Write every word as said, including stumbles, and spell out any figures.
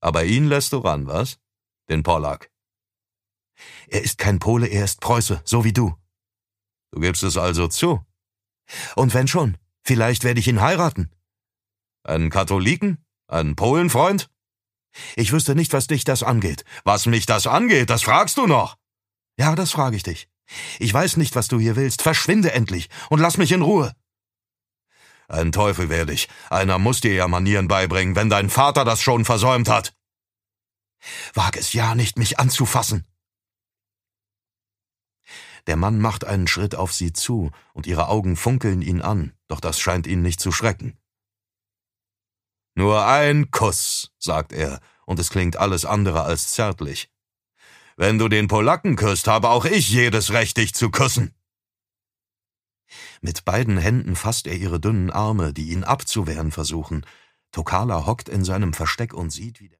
Aber ihn lässt du ran, was? Den Polak. Er ist kein Pole, er ist Preuße, so wie du. Du gibst es also zu? Und wenn schon, vielleicht werde ich ihn heiraten. Einen Katholiken? Einen Polenfreund? Ich wüsste nicht, was dich das angeht. Was mich das angeht, das fragst du noch? Ja, das frage ich dich. Ich weiß nicht, was du hier willst. Verschwinde endlich und lass mich in Ruhe. Ein Teufel werde ich. Einer muss dir ja Manieren beibringen, wenn dein Vater das schon versäumt hat. Wag es ja nicht, mich anzufassen. Der Mann macht einen Schritt auf sie zu, und ihre Augen funkeln ihn an, doch das scheint ihn nicht zu schrecken. Nur ein Kuss, sagt er, und es klingt alles andere als zärtlich. Wenn du den Polacken küsst, habe auch ich jedes Recht, dich zu küssen. Mit beiden Händen fasst er ihre dünnen Arme, die ihn abzuwehren versuchen. Tokala hockt in seinem Versteck und sieht, wie der